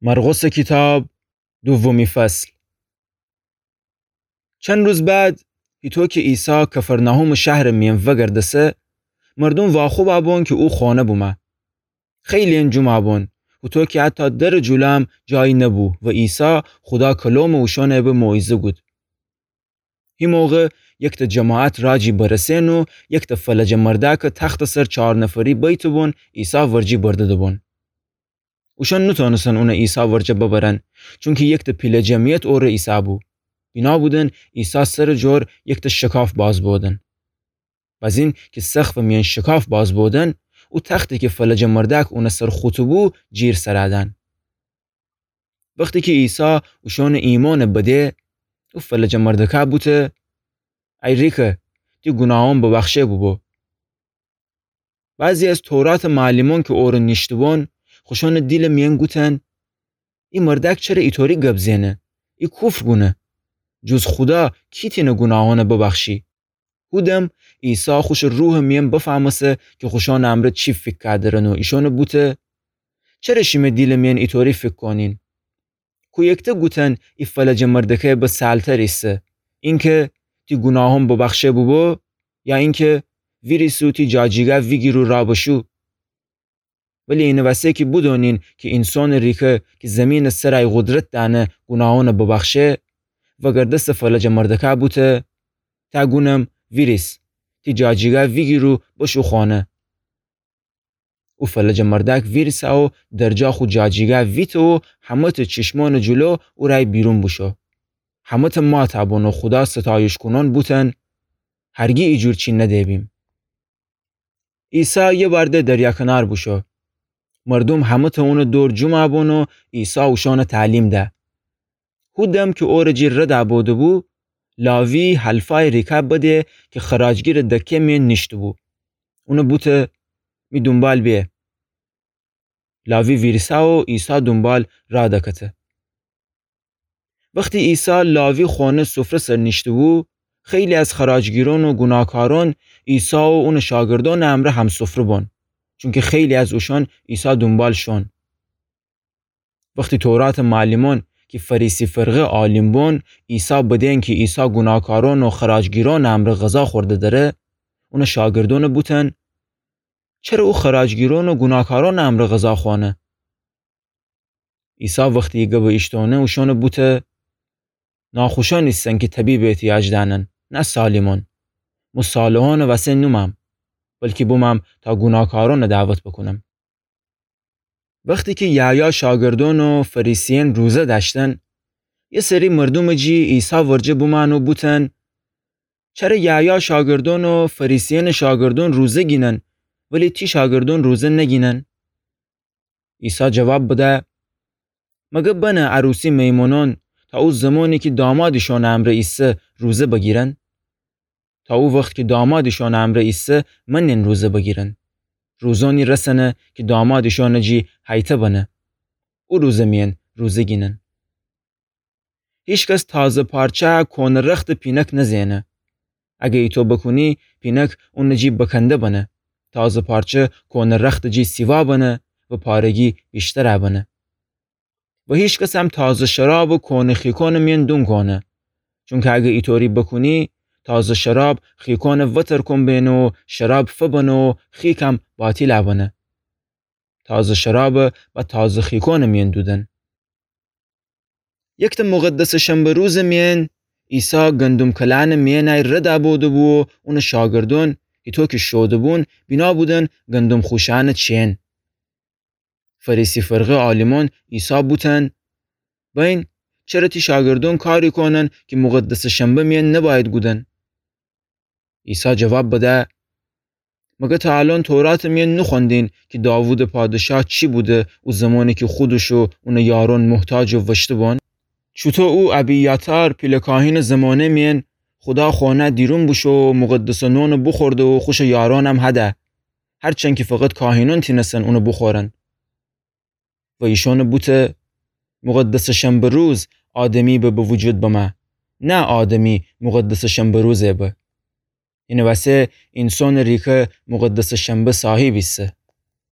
مرقس کتاب دومی فصل. چند روز بعد هیتو که عیسی کفرناهم شهر میم وگردسه مردم واخو بابون که او خانه بومه. خیلی انجام آبون و تو که حتی در جولم جایی نبو و عیسی خدا کلام اوشانه به موعظه گود. هی موقع یک تا جماعت راجی برسین و یک تا فلج مرده که تخت سر 4 نفری بیت بون عیسی ورجی برده بون. اوشان نتونستن اون عیسی ورجه ببرن چون که یک تا پیل جمعیت اور عیسی بو. بینا بودن عیسی سر جور یک تا شکاف باز بودن. باز این که سقف میان شکاف باز بودن او تختی که فلج مردک اون سر خطبو جیر سرادن. وقتی که عیسی اوشان ایمان بده او فلج مردکه بوده ای ریکه تی گناهان ببخشه بو. بعضی از تورات معلمان که اور نشتبون خوشان دیل میان گوتن این مردک چرا ایطوری گبزینه؟ ای کفر گونه. جز خدا کی تینه گناهان ببخشی؟ هودم عیسی خوش روح میان بفهمسه که خوشان امر چی فکر کردن و ایشون بوده چرا شیمه دیل میان ایطوری فکر کنین؟ کو یکته گوتن ای فلج مردکه به سالتر ایسته اینکه تی گناهان ببخشه بو یا اینکه ویریسو تی جاجیگه ویگیرو رابشو. ولی این واسه که بدونین که انسان ریکه که زمین سرای قدرت دانه گناهان ببخشه و گردست فلج مردکه بوده تا گونم ویریس تی جاجیگه ویگیرو بشو خانه. او فلج مردک ویریس او درجا خود جاجیگه ویتو همه تا چشمان جلو او رای بیرون بشو. همه تا ما تابون و خدا ستایش کنان بودن هرگی ایجور چی ندیبیم. عیسی یه برده دریا کنار بشو. مردم همه تا اون دور جمع بون و عیسی اوشان تعلیم ده. هودم که اورجی رد بوده بو لاوی حلفای ریکاب بده که خراجگیر دکه مین نشته بو. اونو بوته می دنبال بیه. لاوی ویرسا و عیسی دنبال را دکته. وقتی عیسی لاوی خانه سفره سر نشته بو خیلی از خراجگیران و گناهکاران عیسی و اون شاگردان امره هم سفره بون. چون که خیلی از اوشان عیسی دنبال شون. وقتی تورات معلمان که فریسی فرقه عالم بون عیسی بدین که عیسی گناهکاران و خراجگیران امره غذا خورده داره اون شاگردان بودن چرا او خراجگیران و گناهکاران امره غذا خونه؟ عیسی وقتی گه به اشتونه اوشان بوده ناخوشان نیستن که طبیب احتیاج دانن نه سالمان. مصالحان واسه نومم بلکه بومم تا گناهکاران دعوت بکنم. وقتی که یحیی شاگردان و فریسیان روزه داشتن یه سری مردم جی عیسی ورجه بومن و بوتن چرا یحیی شاگردان و فریسیان شاگردان روزه گینن ولی تی شاگردان روزه نگینن؟ عیسی جواب بده مگه بنه عروسی میمونان تا او زمانی که دامادشان امر ایسه روزه بگیرن؟ تا او وقت که دامادشان امر ایسه منن روزه بگیرن. روزانی رسنه که دامادشان جی حیطه بنه. او روزه مین روزه گینن. هیچ کس تازه پارچه کون رخت پینک نزینه. اگه ایتو بکنی پینک اون جی بکنده بنه. تازه پارچه کون رخت جی سیوا بنه و پارگی بیشتر بنه. و هیچ کس هم تازه شراب و کون خیکون مین دون کنه. چون که اگه ایطوری بکنی تازه شراب خیکون وطر کن بینو شراب فبنو خیکم باطیل بنه. تازه شراب و تازه خیکون مین دودن. یک تا مقدس شنبه روز مین عیسی گندم کلان مینای رد بوده بو اون شاگردون ایتو که شوده بون بینا بودن گندم خوشان چین. فریسی فرقه عالمان عیسی بودن بین چرا تی شاگردون کاری کنن که مقدس شنبه مین نباید گودن؟ عیسی جواب بده مگه تا الان تورات مین نخوندین که داوود پادشاه چی بوده او زمانی که خودشو اون یارون محتاج و وشته بون؟ چطور او ابیاتار پیل کاهین زمانه مین خدا خانه دیرون بشو مقدس نون بخورده و خوش یاران هم هده هرچند که فقط کاهینان تینستن اونو بخورن. و ایشون بوده مقدس شنبه روز آدمی به وجود بمه نه آدمی مقدس شنبه روزه به. این واسه انسان ریکه مقدس شنبه صاحب ایسته.